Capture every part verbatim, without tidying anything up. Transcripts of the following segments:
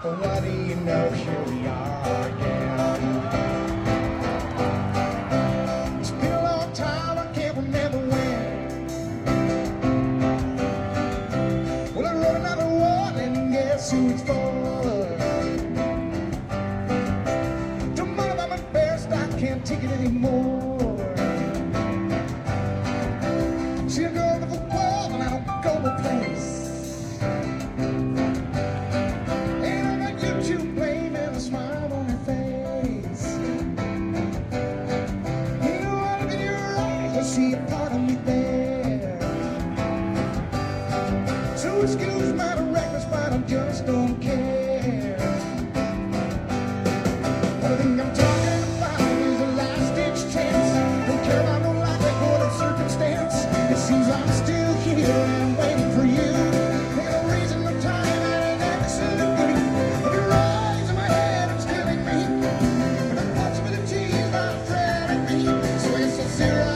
Well, what do you know? Here we are again. It's been a long time, I can't remember when. Well, I wrote another one, and guess who it's for? Don't mind if I'm embarrassed, I can't take it anymore. See, I go to the world, and I don't go to place. See a part of me there. So excuse my reckless, but I just don't care. What I think I'm talking about is a last-ditch chance. Don't care about no likelihood of circumstance. It seems I'm still here and waiting for you. Ain't no reason, no time, and absolutely. Your eyes in my head, it's killing me. And the possibilities are threatening me. So it's so serious.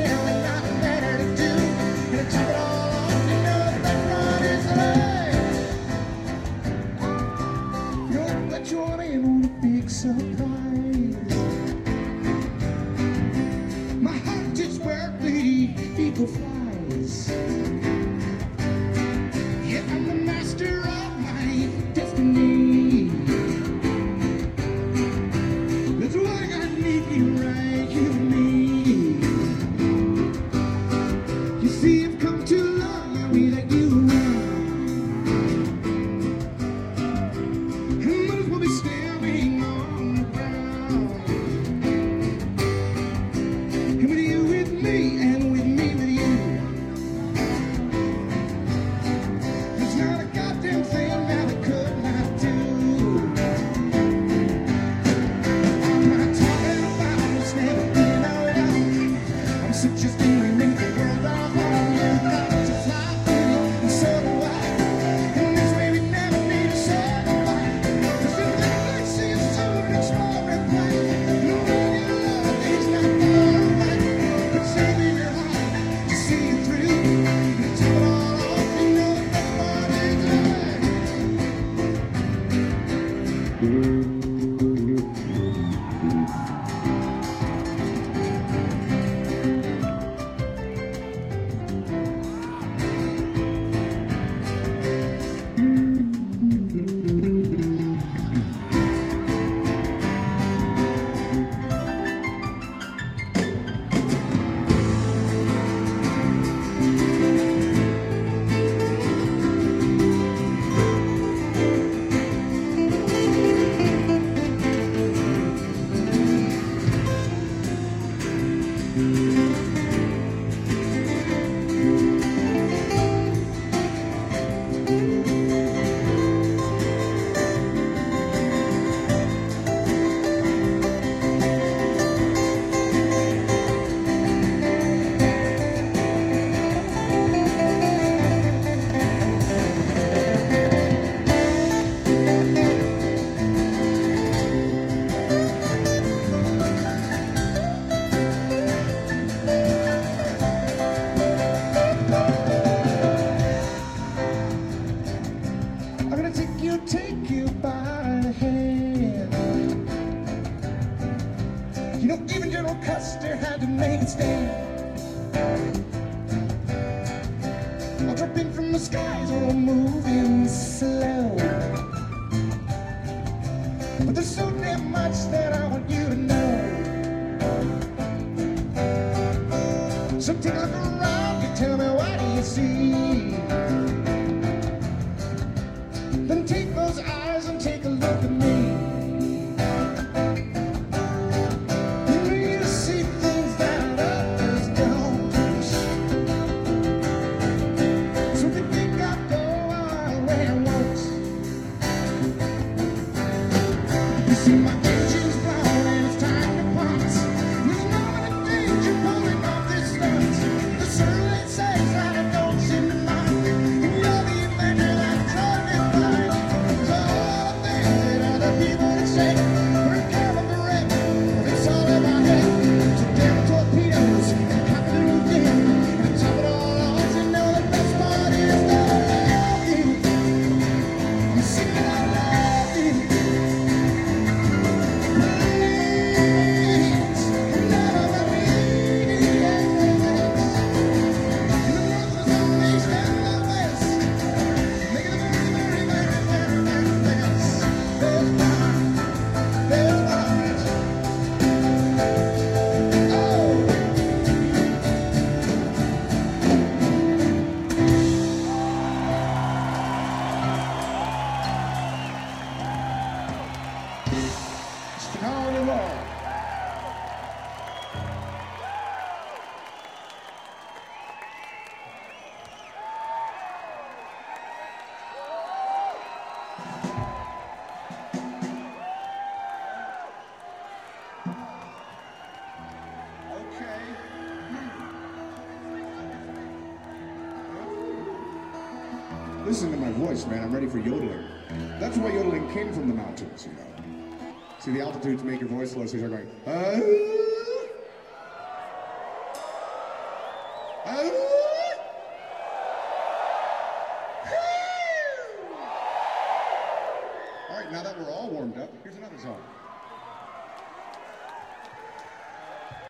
Surprise. My heart is where the eagle flies. Yeah, I'm the master of my destiny. That's why I need you right, you and me. You see, I've come too long, you be like you around. And might as well be standing on. And with me, with you. There's not a goddamn thing that I could not do. I'm not talking about what's never been out. I'm suggesting we make the world our home. You've got to fly with it, and so do I. And this way we never need a satellite. Cause if they like see us soon, explore and play. No one your love is not far away. Saving your heart to see you through. And take it all off, you know that part is take you by the hand. You know, even General Custer had to make it stand. I'll drop in from the skies or I'm moving slow. But there's so damn much that I want you to know. So take a look around, you tell me what do you see. Then take those eyes and take a look at me. You need to see things that others don't. So they think I'll go all the way I want. You see my engine's blowing Listen to my voice, man. I'm ready for yodeling. That's why yodeling came from the mountains, you know. See, the altitudes make your voice low, so you start going, ah, ah, all right, now that we're all warmed up, here's another song.